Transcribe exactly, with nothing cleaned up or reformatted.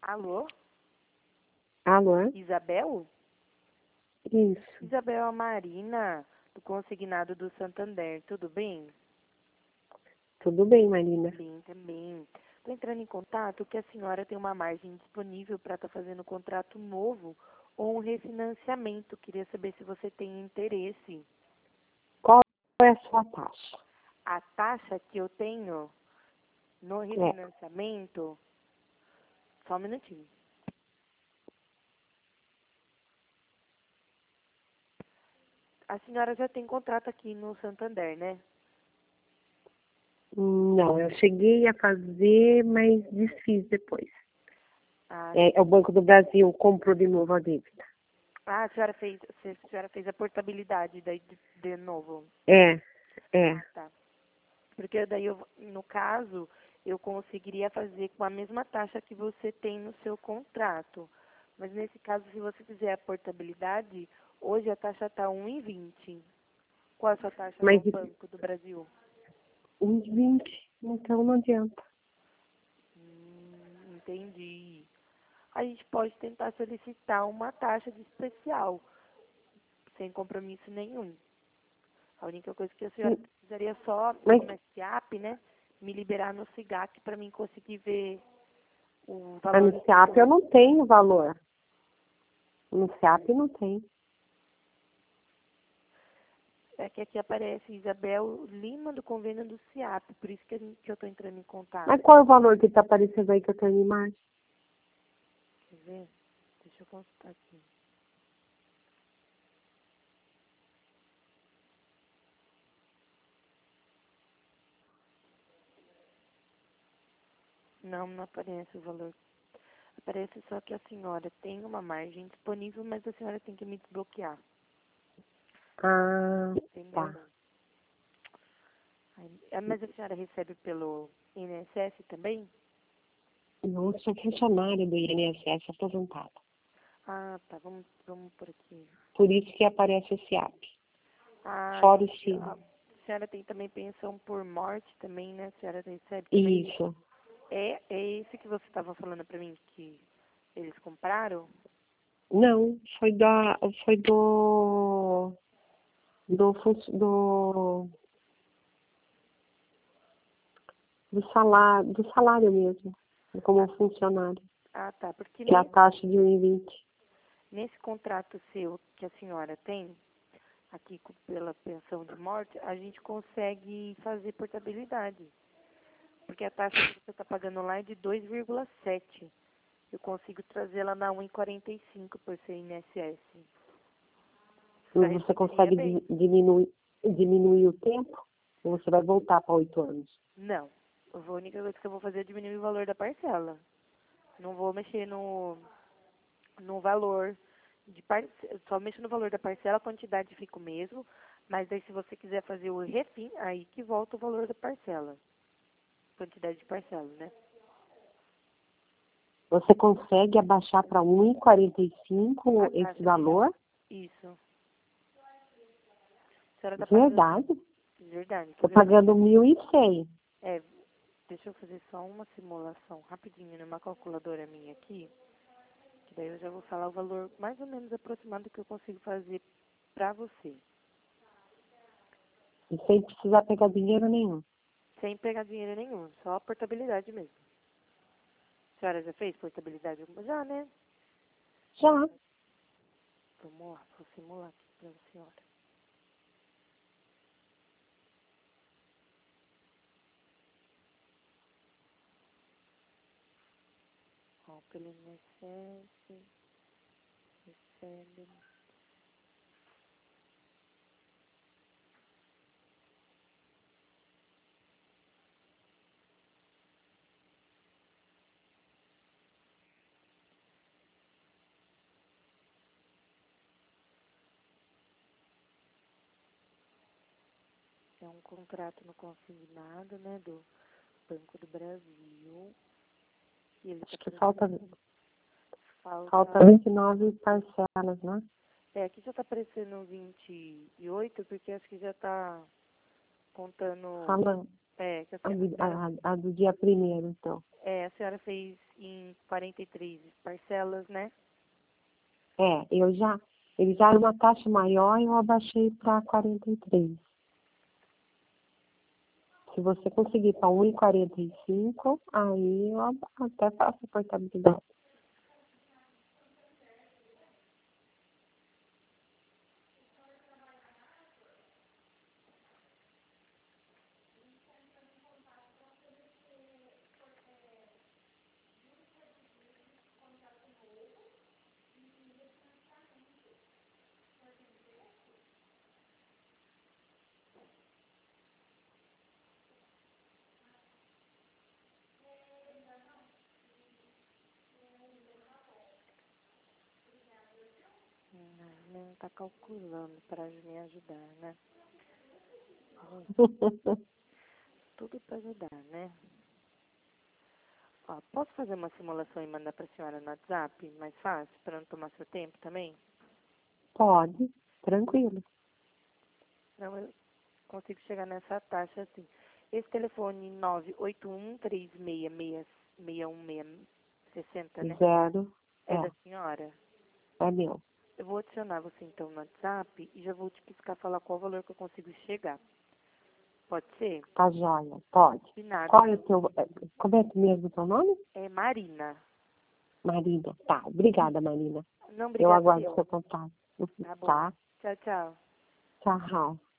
Alô? Alô? Isabel? Isso. Isabel, a Marina, do consignado do Santander, tudo bem? Tudo bem, Marina? Bem, também. Estou entrando em contato que a senhora tem uma margem disponível para estar fazendo um contrato novo ou um refinanciamento. Queria saber se você tem interesse. Qual é a sua taxa? A taxa que eu tenho no refinanciamento... Só um minutinho. A senhora já tem contrato aqui no Santander, né? Não, eu cheguei a fazer, mas desfiz depois. Ah, É, é o Banco do Brasil comprou de novo a dívida. ah, a senhora fez, a senhora fez a portabilidade daí de, de novo. É, é. Ah, tá. Porque daí, eu, no caso, eu conseguiria fazer com a mesma taxa que você tem no seu contrato. Mas nesse caso, se você fizer a portabilidade, hoje a taxa está um e vinte. Qual a sua taxa no Mas Banco do Brasil? uns vinte, então não adianta. Hum, entendi. A gente pode tentar solicitar uma taxa de especial, sem compromisso nenhum. A única coisa que a senhora precisaria só, Mas como é SIAP, né, me liberar no SIGAC para mim conseguir ver o a valor no do SEAP eu desconto. não tenho valor. No SEAP não tem. É que aqui aparece Isabel Lima do convênio do SIAP, por isso que, a gente, que eu estou entrando em contato. Mas qual é o valor que está aparecendo aí que eu tenho em imagem? Quer ver? Deixa eu consultar aqui. Não, não aparece o valor. Aparece só que a senhora tem uma margem disponível, mas a senhora tem que me desbloquear. Ah, Entendeu? tá. Aí- ah, Mas a senhora recebe pelo I N S S também? Não sou funcionária do I N S S aposentada. Ah, tá. Vamos, vamos por aqui. Por isso que aparece o SEAP. Ah, Fora o entendi. Cine. A senhora tem também pensão por morte também, né? A senhora recebe também. Isso. É, é esse que você estava falando pra mim que eles compraram? Não, foi da, foi do, do, fun- do, do salário, do salário mesmo, como funcionário, Ah, tá. Porque que é a nesse, taxa de um e vinte. nesse contrato seu que a senhora tem, aqui co- pela pensão de morte, a gente consegue fazer portabilidade. Porque a taxa que você está pagando lá é de dois vírgula sete. Eu consigo trazê-la na um e quarenta e cinco por ser I N S S. Já Você responderia consegue bem? di- diminuir, diminuir o tempo, ou você vai voltar para oito anos. Não. Eu vou- A única coisa que eu vou fazer é diminuir o valor da parcela. Não vou mexer no, no valor de parcela. Só mexo no valor da parcela, a quantidade fica o mesmo. Mas daí se você quiser fazer o refim, aí que volta o valor da parcela. Quantidade de parcela, né? Você consegue abaixar para um e quarenta e cinco A esse taxa de juros. valor? Isso. A senhora tá pagando. Verdade. Verdade. Quer Estou ver? Eu vou- pagando mil e cem. É, deixa eu fazer só uma simulação rapidinho numa calculadora minha aqui. Que daí eu já vou falar o valor mais ou menos aproximado que eu consigo fazer pra você. E sem precisar pegar dinheiro nenhum. Sem pegar dinheiro nenhum, só a portabilidade mesmo. A senhora já fez portabilidade alguma? Já, né? Já. Vamos lá, vou simular aqui pra senhora. Ó, pelo I N S S, recebe. É um contrato no consignado, né, do Banco do Brasil. E ele Acho tá que pre- falta, falta. falta vinte e nove parcelas, né? É, aqui já tá aparecendo vinte e oito, porque acho que já tá contando. Falando. É, que a, A, senhora, a, a do dia primeiro, então. é, a senhora fez em quarenta e três parcelas, né? É, eu já, eles já eram uma taxa maior e eu abaixei para quarenta e três. Se você conseguir para um e quarenta e cinco, aí eu ab- até faço a portabilidade. Hum, Não tá calculando para me ajudar, né? Hum, Tudo para ajudar, né? Ó, posso fazer uma simulação e mandar para a senhora no WhatsApp? Mais fácil, para não tomar seu tempo também? Pode, tranquilo. Não, eu consigo chegar nessa taxa assim. Esse telefone nove oito um, três seis seis, seis um seis seis zero, né? Zero, É da é, senhora? é meu. Eu vou adicionar você então no WhatsApp e já vou te piscar falar qual o valor que eu consigo chegar. Pode ser? Tá joia, pode. Combinado. Qual é o teu, é, como é que mesmo o teu nome? É Marina. Marina. Tá, obrigada, Marina. Não, Eu obrigado, aguardo eu. seu contato. Tá bom. Tá? Tchau, tchau. Tchau.